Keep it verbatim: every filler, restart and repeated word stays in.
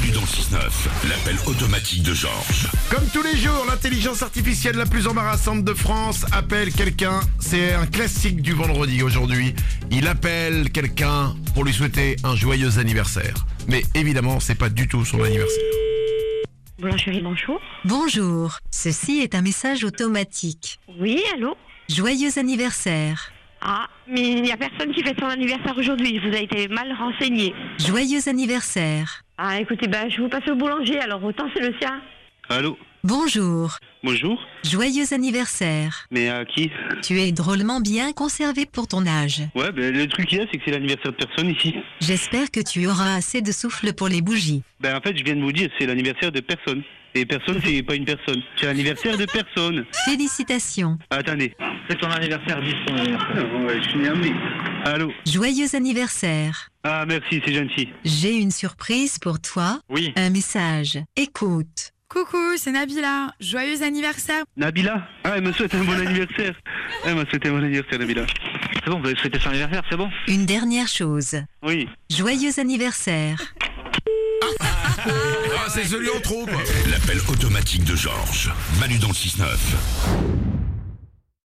Manu dans le six neuf, l'appel automatique de Georges. Comme tous les jours, l'intelligence artificielle la plus embarrassante de France appelle quelqu'un. C'est un classique du vendredi aujourd'hui. Il appelle quelqu'un pour lui souhaiter un joyeux anniversaire. Mais évidemment, c'est pas du tout son anniversaire. Bonjour chérie, bonjour. Bonjour, ceci est un message automatique. Oui, allô? Joyeux anniversaire. Ah, mais il n'y a personne qui fête son anniversaire aujourd'hui, vous avez été mal renseigné. Joyeux anniversaire. Ah, écoutez, bah, je vous passe au boulanger, alors autant c'est le sien. Allô? Bonjour, Bonjour? joyeux anniversaire. Mais à qui? Tu es drôlement bien conservé pour ton âge. Ouais, ben le truc qu'il y a, c'est que c'est l'anniversaire de personne ici. J'espère que tu auras assez de souffle pour les bougies. Ben en fait, je viens de vous dire, c'est l'anniversaire de personne. Et personne, c'est pas une personne. C'est l'anniversaire de personne. Félicitations. Attendez. C'est ton anniversaire, dis ton anniversaire. Ouais, je suis né à mai. Allô? Joyeux anniversaire. Ah, merci, c'est gentil. J'ai une surprise pour toi. Oui. Un message. Écoute. Coucou, c'est Nabila. Joyeux anniversaire. Nabila? Ah, elle me souhaite un bon anniversaire. Elle m'a souhaité un bon anniversaire, Nabila. C'est bon, vous avez souhaité son anniversaire, c'est bon? Une dernière chose. Oui. Joyeux anniversaire. Ah, c'est celui en trop, quoi. L'appel automatique de Georges. Manu dans le six neuf.